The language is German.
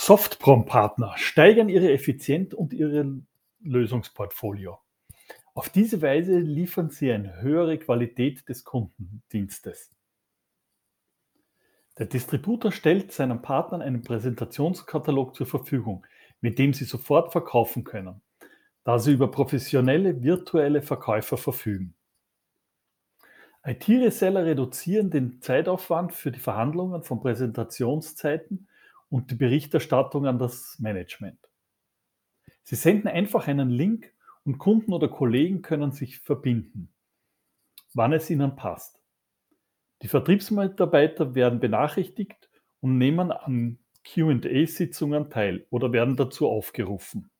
Softprom-Partner steigern ihre Effizienz und ihr Lösungsportfolio. Auf diese Weise liefern sie eine höhere Qualität des Kundendienstes. Der Distributor stellt seinen Partnern einen Präsentationskatalog zur Verfügung, mit dem sie sofort verkaufen können, da sie über professionelle virtuelle Verkäufer verfügen. IT-Reseller reduzieren den Zeitaufwand für die Verhandlungen von Präsentationszeiten und die Berichterstattung an das Management. Sie senden einfach einen Link und Kunden oder Kollegen können sich verbinden, wann es ihnen passt. Die Vertriebsmitarbeiter werden benachrichtigt und nehmen an Q&A-Sitzungen teil oder werden dazu aufgerufen.